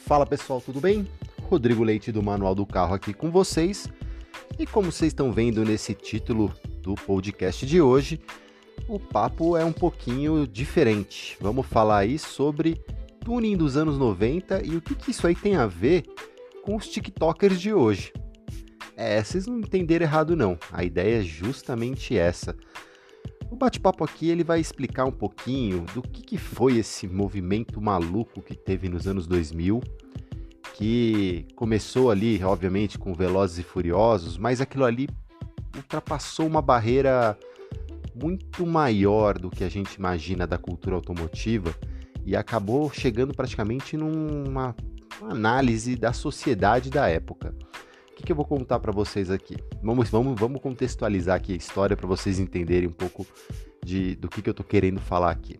Fala pessoal, tudo bem? Rodrigo Leite do Manual do Carro aqui com vocês. E como vocês estão vendo nesse título do podcast de hoje, o papo é um pouquinho diferente. Vamos falar aí sobre tuning dos anos 90 e o que isso aí tem a ver com os TikTokers de hoje. Vocês não entenderam errado não, a ideia é justamente essa. O bate-papo aqui ele vai explicar um pouquinho do que foi esse movimento maluco que teve nos anos 2000, que começou ali, obviamente, com Velozes e Furiosos, mas aquilo ali ultrapassou uma barreira muito maior do que a gente imagina da cultura automotiva e acabou chegando praticamente numa análise da sociedade da época. O que eu vou contar para vocês aqui? Vamos contextualizar aqui a história para vocês entenderem um pouco do que eu estou querendo falar aqui.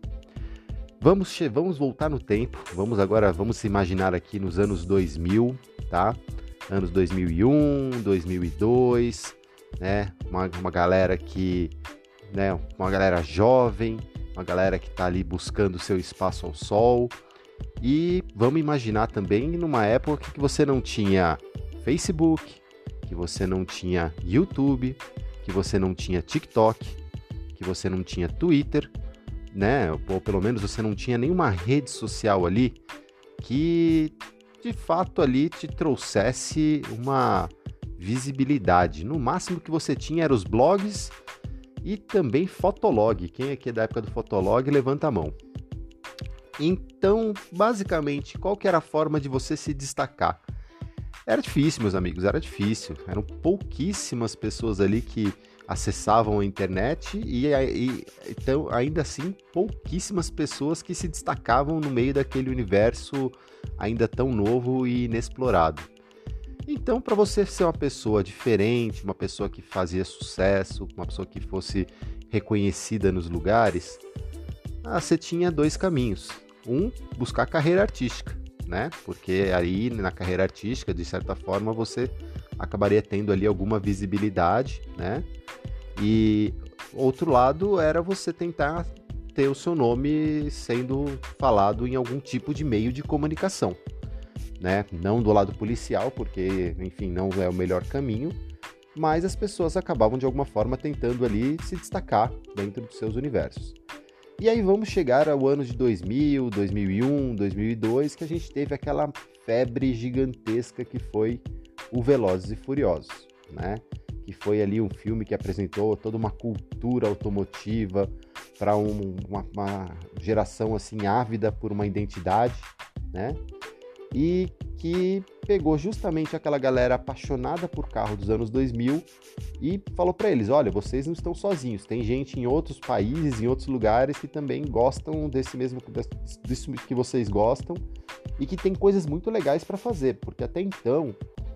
Vamos voltar no tempo, vamos se imaginar aqui nos anos 2000, tá? Anos 2001, 2002, né? Uma galera que, né? Uma galera jovem, uma galera que está ali buscando seu espaço ao sol. E vamos imaginar também numa época que você não tinha Facebook, que você não tinha YouTube, que você não tinha TikTok, que você não tinha Twitter, né? Ou pelo menos você não tinha nenhuma rede social ali que de fato ali te trouxesse uma visibilidade. No máximo que você tinha eram os blogs e também Fotolog. Quem aqui é da época do Fotolog, levanta a mão. Então, basicamente, qual que era a forma de você se destacar? Era difícil, meus amigos, era difícil. Eram pouquíssimas pessoas ali que acessavam a internet então, ainda assim, pouquíssimas pessoas que se destacavam no meio daquele universo ainda tão novo e inexplorado. Então, para você ser uma pessoa diferente, uma pessoa que fazia sucesso, uma pessoa que fosse reconhecida nos lugares, você tinha dois caminhos. Um, buscar carreira artística, né? Porque aí na carreira artística, de certa forma, você acabaria tendo ali alguma visibilidade, né? E outro lado era você tentar ter o seu nome sendo falado em algum tipo de meio de comunicação, né? Não do lado policial, porque, enfim, não é o melhor caminho, mas as pessoas acabavam de alguma forma tentando ali se destacar dentro dos seus universos. E aí vamos chegar ao ano de 2000, 2001, 2002, que a gente teve aquela febre gigantesca que foi o Velozes e Furiosos, né? Que foi ali um filme que apresentou toda uma cultura automotiva para uma geração assim ávida por uma identidade, né? E que pegou justamente aquela galera apaixonada por carro dos anos 2000 e falou para eles, olha, vocês não estão sozinhos, tem gente em outros países, em outros lugares que também gostam disso que vocês gostam e que tem coisas muito legais para fazer, porque até então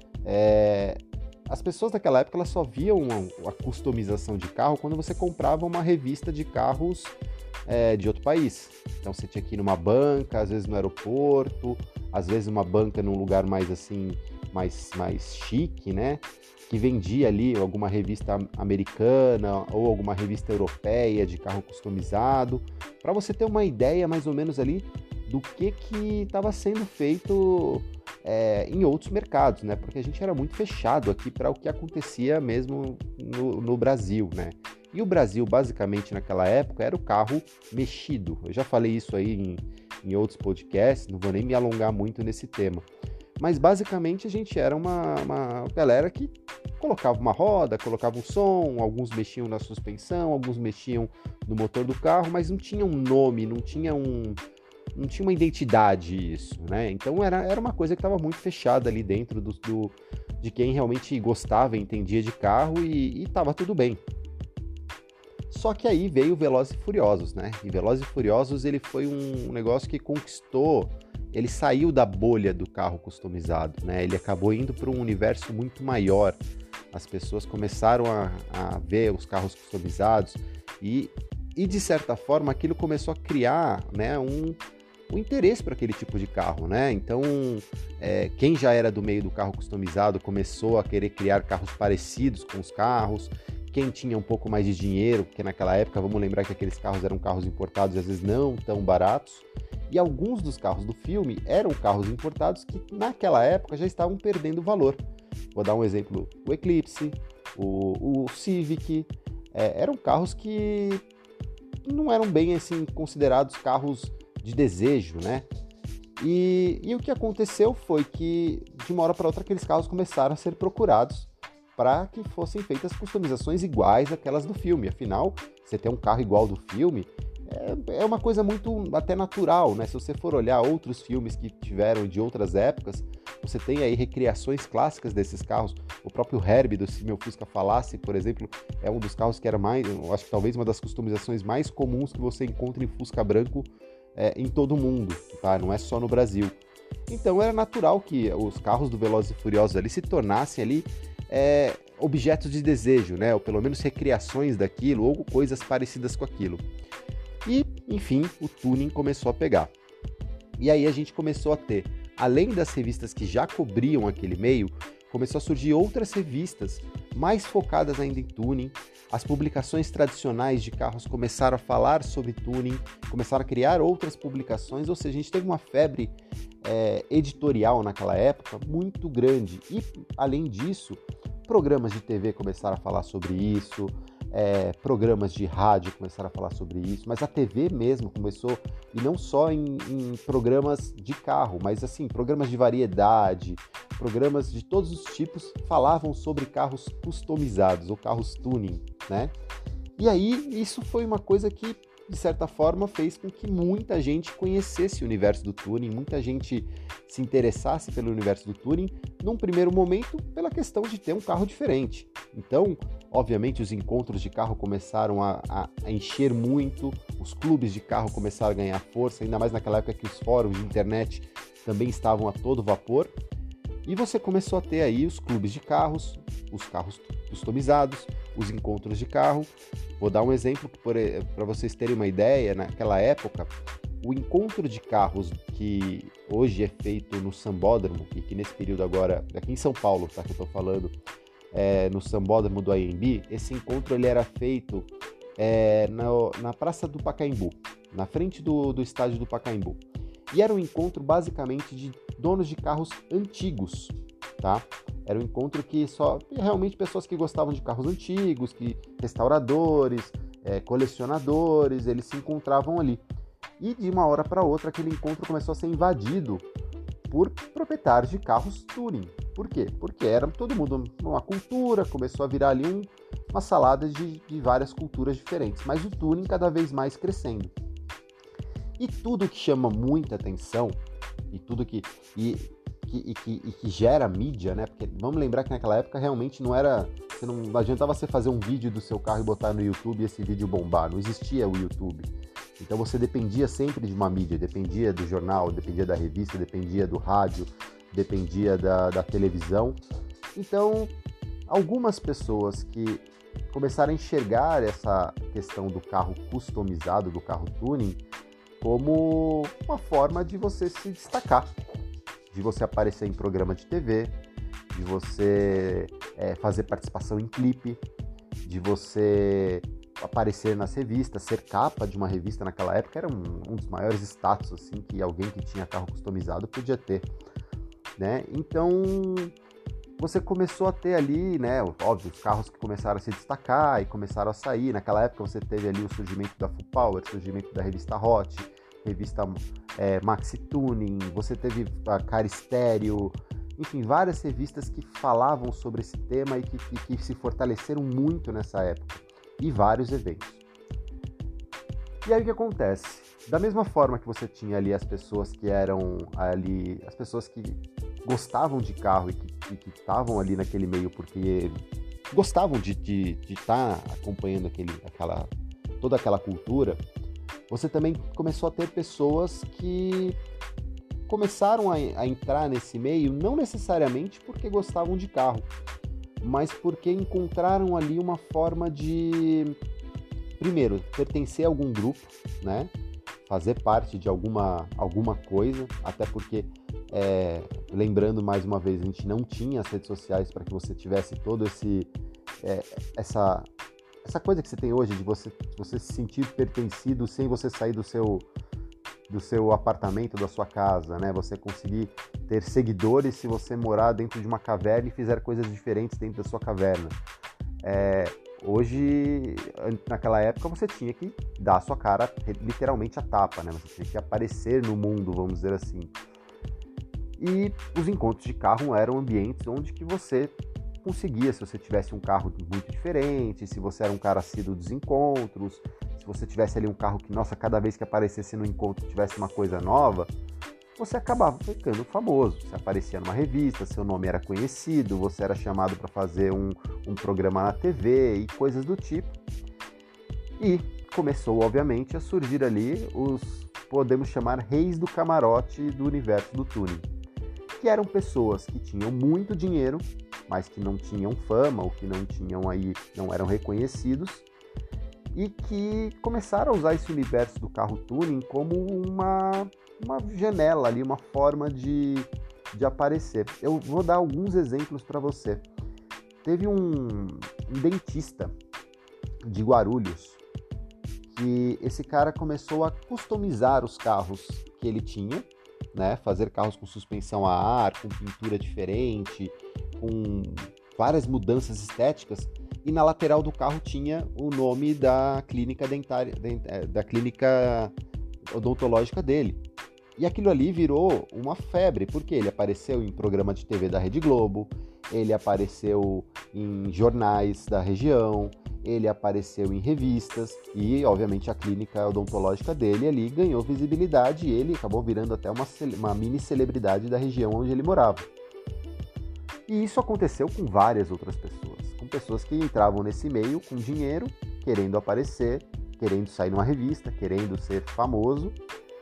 as pessoas daquela época elas só viam a customização de carro quando você comprava uma revista de carros de outro país. Então você tinha que ir numa banca, às vezes no aeroporto, às vezes uma banca num lugar mais assim, mais chique, né? Que vendia ali alguma revista americana ou alguma revista europeia de carro customizado, para você ter uma ideia mais ou menos ali do que estava sendo feito em outros mercados, né? Porque a gente era muito fechado aqui para o que acontecia mesmo no Brasil, né? E o Brasil, basicamente, naquela época, era o carro mexido. Eu já falei isso aí em outros podcasts, não vou nem me alongar muito nesse tema. Mas, basicamente, a gente era uma galera que colocava uma roda, colocava um som, alguns mexiam na suspensão, alguns mexiam no motor do carro, mas não tinha um nome, não tinha uma identidade isso, né? Então, era uma coisa que estava muito fechada ali dentro de quem realmente gostava, entendia de carro e estava tudo bem. Só que aí veio Velozes e Furiosos, né? E Velozes e Furiosos ele foi um negócio que conquistou, ele saiu da bolha do carro customizado, né? Ele acabou indo para um universo muito maior. As pessoas começaram a ver os carros customizados e de certa forma aquilo começou a criar, né, um interesse para aquele tipo de carro, né? Então, quem já era do meio do carro customizado começou a querer criar carros parecidos com os carros. Quem tinha um pouco mais de dinheiro, porque naquela época, vamos lembrar que aqueles carros eram carros importados e às vezes não tão baratos, E alguns dos carros do filme eram carros importados que naquela época já estavam perdendo valor. Vou dar um exemplo, o Eclipse, o Civic, eram carros que não eram bem assim considerados carros de desejo, né? E o que aconteceu foi que, de uma hora para outra, aqueles carros começaram a ser procurados para que fossem feitas customizações iguais àquelas do filme. Afinal, você ter um carro igual do filme é uma coisa muito até natural, né? Se você for olhar outros filmes que tiveram de outras épocas, você tem aí recriações clássicas desses carros. O próprio Herbie do Se Meu Fusca Falasse, por exemplo, é um dos carros que era mais, eu acho que talvez uma das customizações mais comuns que você encontra em Fusca branco em todo o mundo, tá? Não é só no Brasil. Então era natural que os carros do Velozes e Furiosos ali se tornassem ali objetos de desejo, né? Ou pelo menos recriações daquilo, ou coisas parecidas com aquilo. E, enfim, o tuning começou a pegar. E aí a gente começou a ter, além das revistas que já cobriam aquele meio, começou a surgir outras revistas mais focadas ainda em tuning. As publicações tradicionais de carros começaram a falar sobre tuning, começaram a criar outras publicações, ou seja, a gente teve uma febre editorial naquela época muito grande. E, além disso, programas de TV começaram a falar sobre isso, programas de rádio começaram a falar sobre isso, mas a TV mesmo começou, e não só em programas de carro, mas assim, programas de variedade, programas de todos os tipos falavam sobre carros customizados ou carros tuning, né? E aí isso foi uma coisa que, de certa forma, fez com que muita gente conhecesse o universo do tuning, muita gente se interessasse pelo universo do tuning, num primeiro momento, pela questão de ter um carro diferente. Então, obviamente, os encontros de carro começaram a encher muito, os clubes de carro começaram a ganhar força, ainda mais naquela época que os fóruns de internet também estavam a todo vapor, e você começou a ter aí os clubes de carros, os carros customizados, os encontros de carro. Vou dar um exemplo para vocês terem uma ideia. Naquela época, o encontro de carros que hoje é feito no Sambódromo, e que nesse período agora, aqui em São Paulo, tá, que eu estou falando, no Sambódromo do AMB, esse encontro ele era feito na Praça do Pacaembu, na frente do estádio do Pacaembu. E era um encontro basicamente de donos de carros antigos, tá? Era um encontro que só realmente pessoas que gostavam de carros antigos, que restauradores, colecionadores, eles se encontravam ali. E de uma hora para outra aquele encontro começou a ser invadido por proprietários de carros tuning. Por quê? Porque era todo mundo uma cultura, começou a virar ali uma salada de várias culturas diferentes, mas o tuning cada vez mais crescendo. E tudo que chama muita atenção, e tudo que gera mídia, né? Porque vamos lembrar que naquela época realmente não adiantava você fazer um vídeo do seu carro e botar no YouTube e esse vídeo bombar, não existia o YouTube. Então você dependia sempre de uma mídia, dependia do jornal, dependia da revista, dependia do rádio, dependia da televisão. Então, algumas pessoas que começaram a enxergar essa questão do carro customizado, do carro tuning, como uma forma de você se destacar, de você aparecer em programa de TV, de você fazer participação em clipe, de você aparecer nas revistas, ser capa de uma revista naquela época era um dos maiores status assim, que alguém que tinha carro customizado podia ter, né? Então você começou a ter ali, né, óbvio, os carros que começaram a se destacar e começaram a sair. Naquela época você teve ali o surgimento da Full Power, o surgimento da revista Hot, revista Maxi Tuning, você teve a Car Stereo, enfim, várias revistas que falavam sobre esse tema e que se fortaleceram muito nessa época, e vários eventos. E aí o que acontece? Da mesma forma que você tinha ali as pessoas que eram ali, as pessoas que gostavam de carro e que estavam ali naquele meio porque gostavam de estar acompanhando toda aquela cultura, você também começou a ter pessoas que começaram a entrar nesse meio não necessariamente porque gostavam de carro, mas porque encontraram ali uma forma de, primeiro, pertencer a algum grupo, né? Fazer parte de alguma coisa, até porque, lembrando mais uma vez, a gente não tinha as redes sociais para que você tivesse todo essa coisa que você tem hoje de você se sentir pertencido sem você sair do do seu apartamento, da sua casa, né? Você conseguir ter seguidores se você morar dentro de uma caverna e fizer coisas diferentes dentro da sua caverna. Hoje, naquela época, você tinha que dar a sua cara literalmente a tapa, né? Você tinha que aparecer no mundo, vamos dizer assim. E os encontros de carro eram ambientes onde que você conseguia, se você tivesse um carro muito diferente, se você era um cara assíduo dos encontros, se você tivesse ali um carro que, nossa, cada vez que aparecesse no encontro tivesse uma coisa nova, você acabava ficando famoso. Você aparecia numa revista, seu nome era conhecido, você era chamado para fazer um programa na TV e coisas do tipo. E começou, obviamente, a surgir ali os, podemos chamar, reis do camarote do universo do tuning, que eram pessoas que tinham muito dinheiro, mas que não tinham fama, ou que não eram reconhecidos, e que começaram a usar esse universo do carro tuning como uma janela ali, uma forma de aparecer. Eu vou dar alguns exemplos para você. Teve um dentista de Guarulhos, que esse cara começou a customizar os carros que ele tinha, né? Fazer carros com suspensão a ar, com pintura diferente, com várias mudanças estéticas, e na lateral do carro tinha o nome da clínica dentária, da clínica odontológica dele. E aquilo ali virou uma febre, porque ele apareceu em programa de TV da Rede Globo, ele apareceu em jornais da região, ele apareceu em revistas e, obviamente, a clínica odontológica dele ali ganhou visibilidade e ele acabou virando até uma mini celebridade da região onde ele morava. E isso aconteceu com várias outras pessoas, com pessoas que entravam nesse meio com dinheiro, querendo aparecer, querendo sair numa revista, querendo ser famoso.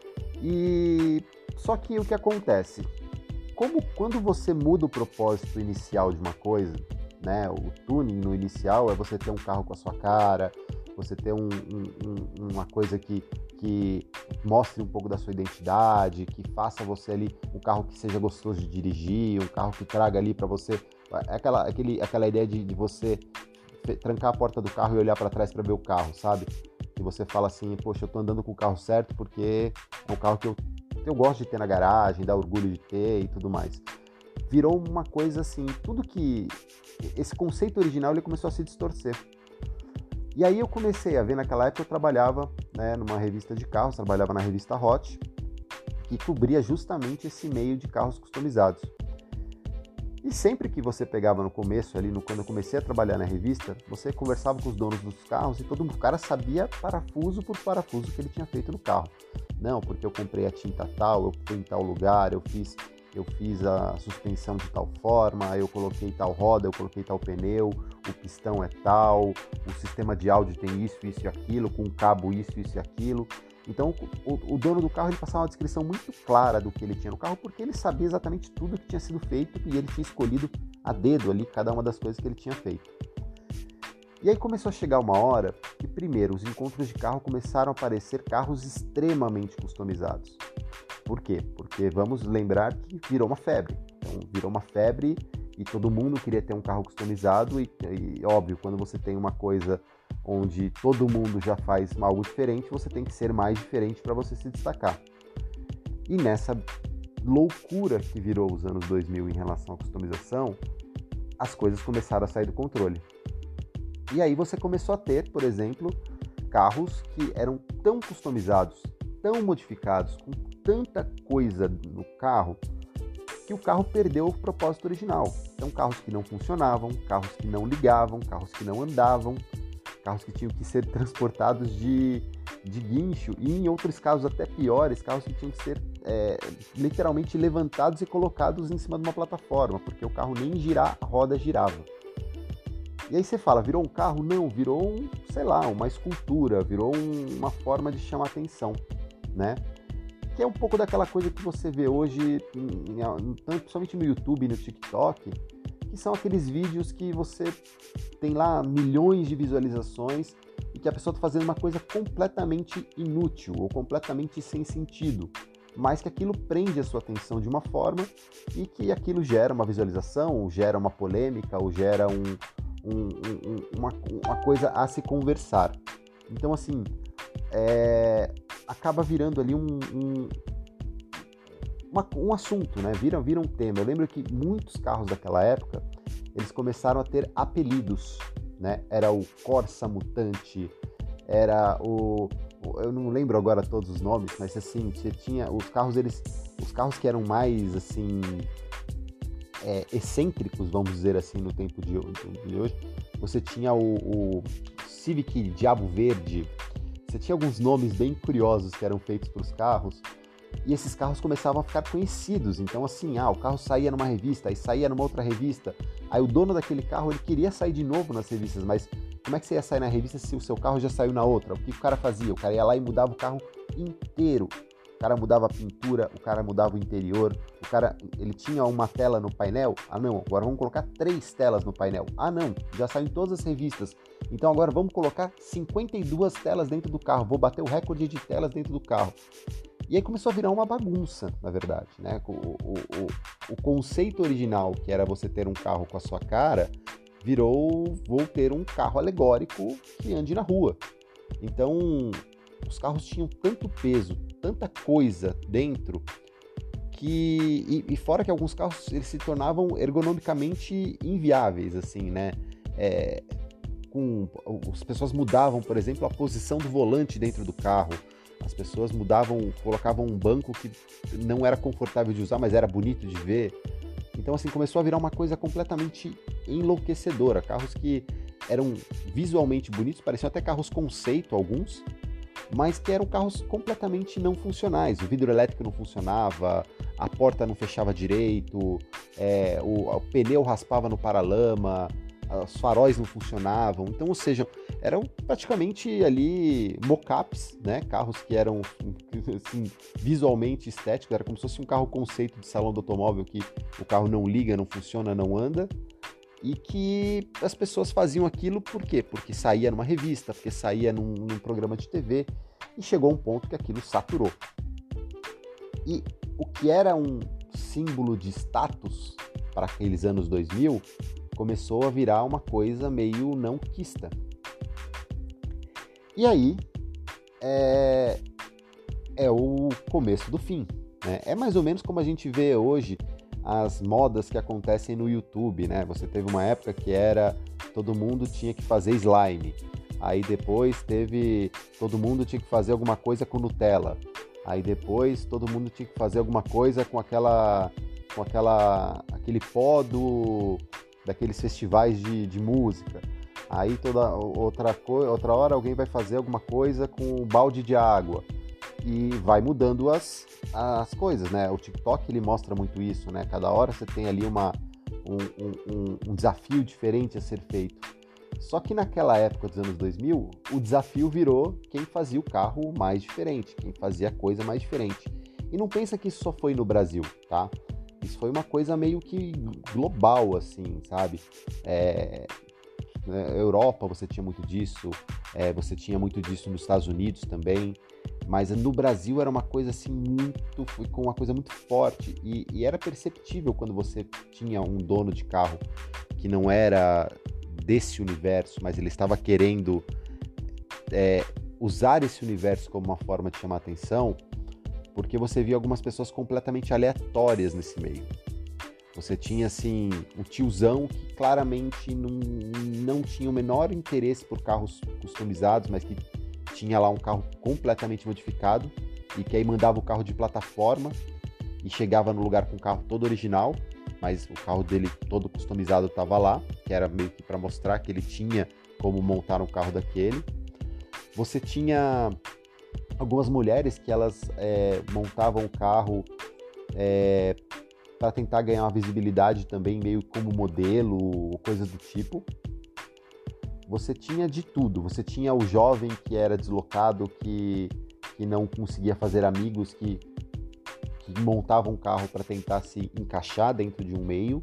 E só que o que acontece? Quando você muda o propósito inicial de uma coisa, né? O tuning no inicial é você ter um carro com a sua cara, você ter uma coisa que mostre um pouco da sua identidade, que faça você ali um carro que seja gostoso de dirigir, um carro que traga ali para você aquela ideia de você trancar a porta do carro e olhar para trás para ver o carro, sabe? Que você fala assim, poxa, eu tô andando com o carro certo porque é um carro que eu gosto de ter na garagem, dá orgulho de ter e tudo mais. Virou uma coisa assim, tudo que... Esse conceito original ele começou a se distorcer. E aí eu comecei a ver, naquela época eu trabalhava, né, numa revista de carros, trabalhava na revista Hot, que cobria justamente esse meio de carros customizados. E sempre que você pegava no começo, ali, quando eu comecei a trabalhar na revista, você conversava com os donos dos carros e o cara sabia parafuso por parafuso que ele tinha feito no carro. Não, porque eu comprei a tinta tal, eu fui em tal lugar, eu fiz a suspensão de tal forma, eu coloquei tal roda, eu coloquei tal pneu, o pistão é tal, o sistema de áudio tem isso e aquilo, com o cabo isso e aquilo. Então o dono do carro ele passava uma descrição muito clara do que ele tinha no carro, porque ele sabia exatamente tudo que tinha sido feito e ele tinha escolhido a dedo ali cada uma das coisas que ele tinha feito. E aí começou a chegar uma hora que, primeiro, os encontros de carro começaram a aparecer carros extremamente customizados. Por quê? Porque vamos lembrar que virou uma febre. Então, virou uma febre e todo mundo queria ter um carro customizado e óbvio, quando você tem uma coisa onde todo mundo já faz algo diferente, você tem que ser mais diferente para você se destacar. E nessa loucura que virou os anos 2000 em relação à customização, as coisas começaram a sair do controle. E aí você começou a ter, por exemplo, carros que eram tão customizados, tão modificados, com tanta coisa no carro, que o carro perdeu o propósito original. Então, carros que não funcionavam, carros que não ligavam, carros que não andavam, carros que tinham que ser transportados de guincho, e em outros casos até piores, carros que tinham que ser literalmente levantados e colocados em cima de uma plataforma, porque o carro nem girar, a roda girava. E aí você fala, virou um carro? Não, virou uma escultura, virou uma forma de chamar atenção, né? Que é um pouco daquela coisa que você vê hoje, principalmente no YouTube e no TikTok, que são aqueles vídeos que você tem lá milhões de visualizações e que a pessoa está fazendo uma coisa completamente inútil ou completamente sem sentido, mas que aquilo prende a sua atenção de uma forma e que aquilo gera uma visualização, ou gera uma polêmica, ou gera uma coisa a se conversar. Então, assim, acaba virando ali um assunto, né? Vira um tema. Eu lembro que muitos carros daquela época, eles começaram a ter apelidos, né? Era o Corsa Mutante, era eu não lembro agora todos os nomes, mas assim, você tinha os carros que eram mais assim excêntricos, vamos dizer assim, no tempo de hoje. Você tinha o Civic Diabo Verde, você tinha alguns nomes bem curiosos que eram feitos para os carros, e esses carros começavam a ficar conhecidos. Então assim, o carro saía numa revista, aí saía numa outra revista, aí o dono daquele carro, ele queria sair de novo nas revistas, mas como é que você ia sair na revista se o seu carro já saiu na outra? O que o cara fazia? O cara ia lá e mudava o carro inteiro. O cara mudava a pintura, o cara mudava o interior, ele tinha uma tela no painel. Ah não, agora vamos colocar 3 telas no painel. Ah não, já saiu em todas as revistas. Então agora vamos colocar 52 telas dentro do carro. Vou bater o recorde de telas dentro do carro. E aí começou a virar uma bagunça, na verdade, né? O conceito original, que era você ter um carro com a sua cara, virou, vou ter um carro alegórico que ande na rua. Então, os carros tinham tanto peso, tanta coisa dentro, e fora que alguns carros eles se tornavam ergonomicamente inviáveis, assim, né? As pessoas mudavam, por exemplo, a posição do volante dentro do carro. As pessoas colocavam um banco que não era confortável de usar, mas era bonito de ver. Então, assim, começou a virar uma coisa completamente enlouquecedora. Carros que eram visualmente bonitos, pareciam até carros conceito, alguns, mas que eram carros completamente não funcionais. O vidro elétrico não funcionava, a porta não fechava direito, o pneu raspava no paralama, os faróis não funcionavam. Então, ou seja, eram praticamente ali mock-ups, né? Carros que eram assim, visualmente estéticos, era como se fosse um carro conceito de salão do automóvel, que o carro não liga, não funciona, não anda, e que as pessoas faziam aquilo por quê? Porque saía numa revista, porque saía num programa de TV, e chegou um ponto que aquilo saturou. E o que era um símbolo de status para aqueles anos 2000 começou a virar uma coisa meio não quista. E aí é o começo do fim, né? É mais ou menos como a gente vê hoje as modas que acontecem no YouTube, né? Você teve uma época que todo mundo tinha que fazer slime. Aí depois todo mundo tinha que fazer alguma coisa com Nutella. Aí depois todo mundo tinha que fazer alguma coisa com aquele pó daqueles festivais de música. Aí outra hora alguém vai fazer alguma coisa com um balde de água. E vai mudando as coisas, né? O TikTok, ele mostra muito isso, né? Cada hora você tem ali um desafio diferente a ser feito. Só que naquela época dos anos 2000, o desafio virou quem fazia o carro mais diferente, quem fazia a coisa mais diferente. E não pensa que isso só foi no Brasil, tá? Isso foi uma coisa meio que global, assim, sabe? Na Europa você tinha muito disso, você tinha muito disso nos Estados Unidos também, mas no Brasil era uma coisa assim com uma coisa muito forte, e era perceptível quando você tinha um dono de carro que não era desse universo, mas ele estava querendo usar esse universo como uma forma de chamar atenção, porque você via algumas pessoas completamente aleatórias nesse meio. Você tinha, assim, um tiozão que claramente não tinha o menor interesse por carros customizados, mas que tinha lá um carro completamente modificado e que aí mandava o carro de plataforma e chegava no lugar com o carro todo original, mas o carro dele todo customizado estava lá, que era meio que para mostrar que ele tinha como montar um carro daquele. Você tinha algumas mulheres que elas montavam o carro para tentar ganhar uma visibilidade também, meio como modelo, coisa do tipo. Você tinha de tudo. Você tinha o jovem que era deslocado, que não conseguia fazer amigos, que montava um carro para tentar se encaixar dentro de um meio.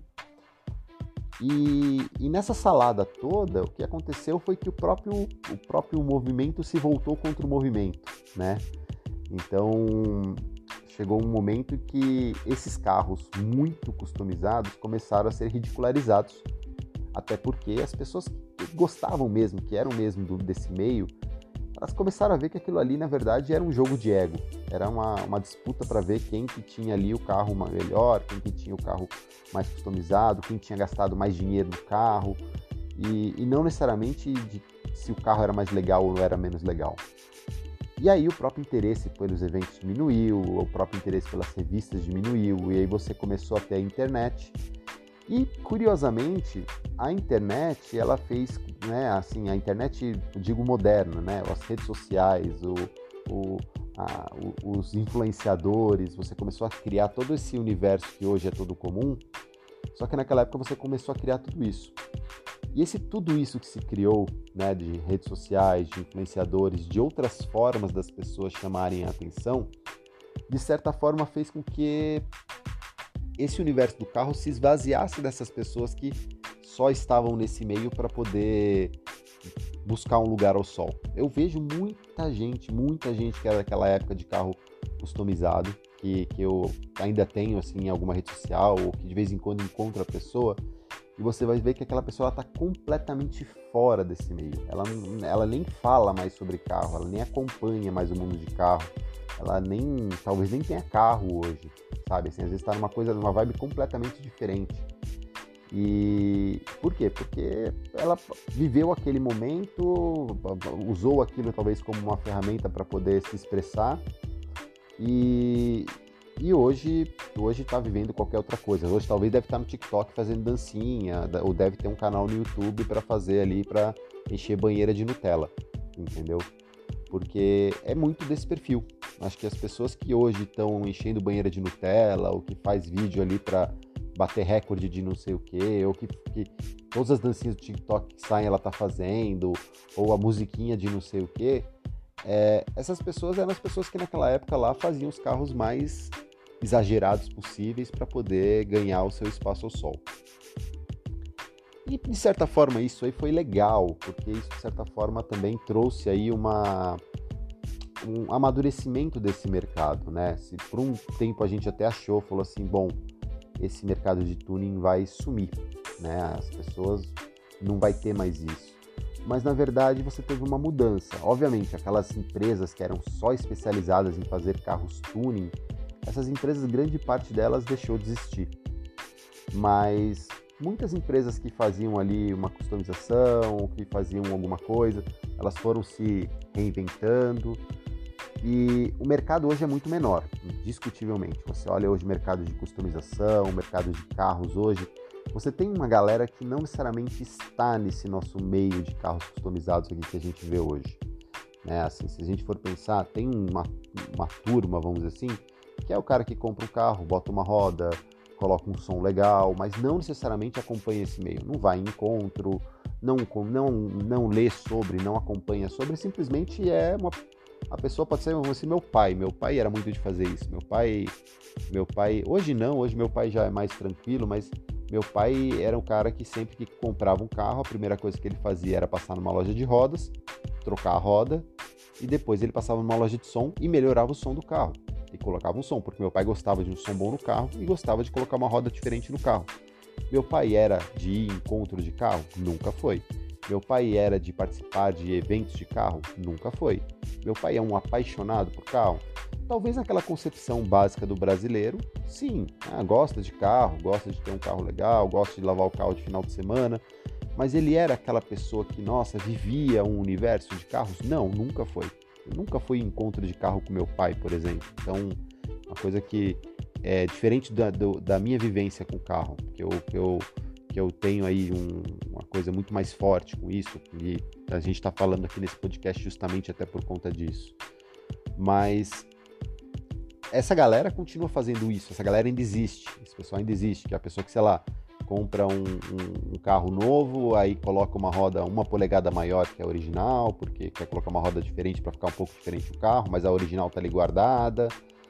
E nessa salada toda, o que aconteceu foi que o próprio movimento se voltou contra o movimento, né? Então, chegou um momento em que esses carros muito customizados começaram a ser ridicularizados. Até porque as pessoas que gostavam mesmo, que eram mesmo desse meio, elas começaram a ver que aquilo ali, na verdade, era um jogo de ego. Era uma disputa para ver quem que tinha ali o carro melhor, quem que tinha o carro mais customizado, quem tinha gastado mais dinheiro no carro, e não necessariamente se o carro era mais legal ou era menos legal. E aí o próprio interesse pelos eventos diminuiu, o próprio interesse pelas revistas diminuiu, e aí você começou a ter a internet. E, curiosamente, a internet, ela fez, né, assim, a internet, eu digo moderna, né, as redes sociais, os influenciadores, você começou a criar todo esse universo que hoje é todo comum, só que naquela época você começou a criar tudo isso. E tudo isso que se criou, né, de redes sociais, de influenciadores, de outras formas das pessoas chamarem a atenção, de certa forma fez com que esse universo do carro se esvaziasse dessas pessoas que só estavam nesse meio para poder buscar um lugar ao sol. Eu vejo muita gente que era daquela época de carro customizado, que eu ainda tenho assim, em alguma rede social, ou que de vez em quando encontro a pessoa, e você vai ver que aquela pessoa está completamente fora desse meio. Ela nem fala mais sobre carro, ela nem acompanha mais o mundo de carro, ela talvez nem tenha carro hoje, sabe? Assim, às vezes está numa vibe completamente diferente. E por quê? Porque ela viveu aquele momento, usou aquilo talvez como uma ferramenta para poder se expressar, e hoje está vivendo qualquer outra coisa. Hoje talvez deve estar no TikTok fazendo dancinha, ou deve ter um canal no YouTube para fazer ali, para encher banheira de Nutella, entendeu? Porque é muito desse perfil. Acho que as pessoas que hoje estão enchendo banheira de Nutella, ou que faz vídeo ali para bater recorde de não sei o quê, ou que todas as dancinhas do TikTok que saem ela tá fazendo, ou a musiquinha de não sei o quê, essas pessoas eram as pessoas que naquela época lá faziam os carros mais exagerados possíveis para poder ganhar o seu espaço ao sol. E de certa forma isso aí foi legal, porque isso de certa forma também trouxe aí um amadurecimento desse mercado, né? Se por um tempo a gente até falou assim, bom, esse mercado de tuning vai sumir, né? As pessoas não vai ter mais isso. Mas na verdade você teve uma mudança. Obviamente, aquelas empresas que eram só especializadas em fazer carros tuning, essas empresas, grande parte delas deixou de existir. Mas muitas empresas que faziam ali uma customização, que faziam alguma coisa, elas foram se reinventando. E o mercado hoje é muito menor, indiscutivelmente. Você olha hoje o mercado de customização, o mercado de carros hoje, você tem uma galera que não necessariamente está nesse nosso meio de carros customizados aqui que a gente vê hoje. Né? Assim, se a gente for pensar, tem uma turma, vamos dizer assim, que é o cara que compra um carro, bota uma roda, coloca um som legal, mas não necessariamente acompanha esse meio. Não vai em encontro, não lê sobre, não acompanha sobre, simplesmente a pessoa pode ser assim, meu pai era muito de fazer isso, meu pai, hoje não, hoje meu pai já é mais tranquilo, mas meu pai era um cara que sempre que comprava um carro, a primeira coisa que ele fazia era passar numa loja de rodas, trocar a roda, e depois ele passava numa loja de som e melhorava o som do carro, e colocava um som, porque meu pai gostava de um som bom no carro e gostava de colocar uma roda diferente no carro. Meu pai era de ir em encontro de carro? Nunca foi. Meu pai era de participar de eventos de carro? Nunca foi. Meu pai é um apaixonado por carro? Talvez naquela concepção básica do brasileiro, sim. Gosta de carro, gosta de ter um carro legal, gosta de lavar o carro de final de semana. Mas ele era aquela pessoa que, nossa, vivia um universo de carros? Não, nunca foi. Eu nunca fui em encontro de carro com meu pai, por exemplo. Então, uma coisa que é diferente da minha vivência com carro, que eu tenho aí uma coisa muito mais forte com isso, e a gente está falando aqui nesse podcast justamente até por conta disso. Mas essa galera continua fazendo isso, essa galera ainda existe, esse pessoal ainda existe, que é a pessoa que, sei lá, compra um carro novo, aí coloca uma roda 1 polegada maior que a original, porque quer colocar uma roda diferente para ficar um pouco diferente o carro, mas a original tá ali guardada,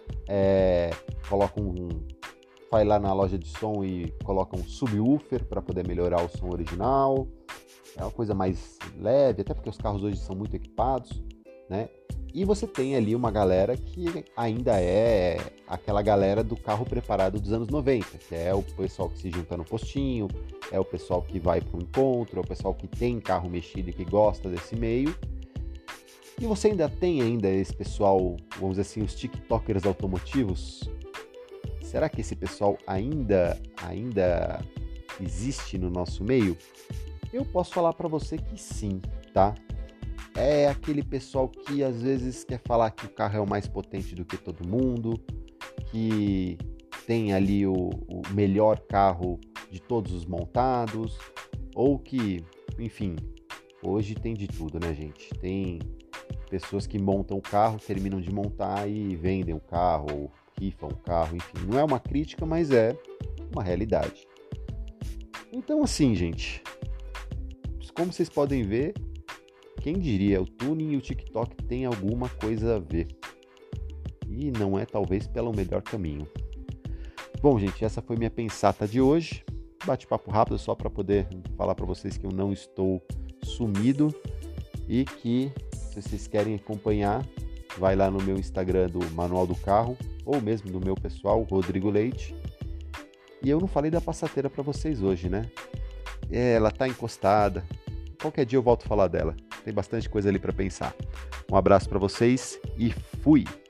vai lá na loja de som e coloca um subwoofer para poder melhorar o som original. É uma coisa mais leve, até porque os carros hoje são muito equipados, né? E você tem ali uma galera que ainda é aquela galera do carro preparado dos anos 90, que é o pessoal que se junta no postinho, é o pessoal que vai para um encontro, é o pessoal que tem carro mexido e que gosta desse meio. E você ainda tem esse pessoal, vamos dizer assim, os TikTokers automotivos? Será que esse pessoal ainda existe no nosso meio? Eu posso falar para você que sim, tá? É aquele pessoal que às vezes quer falar que o carro é o mais potente do que todo mundo, que tem ali o melhor carro de todos os montados, ou que, enfim, hoje tem de tudo, né, gente? Tem pessoas que montam o carro, terminam de montar e vendem o carro, ou rifam o carro, enfim. Não é uma crítica, mas é uma realidade. Então, assim, gente, como vocês podem ver, quem diria, o tuning e o TikTok têm alguma coisa a ver. E não é talvez pelo melhor caminho. Bom, gente, essa foi minha pensata de hoje. Bate-papo rápido só para poder falar para vocês que eu não estou sumido e que, se vocês querem acompanhar, vai lá no meu Instagram do Manual do Carro ou mesmo do meu pessoal, Rodrigo Leite. E eu não falei da passateira para vocês hoje, né? Ela tá encostada. Qualquer dia eu volto a falar dela. Tem bastante coisa ali para pensar. Um abraço para vocês e fui!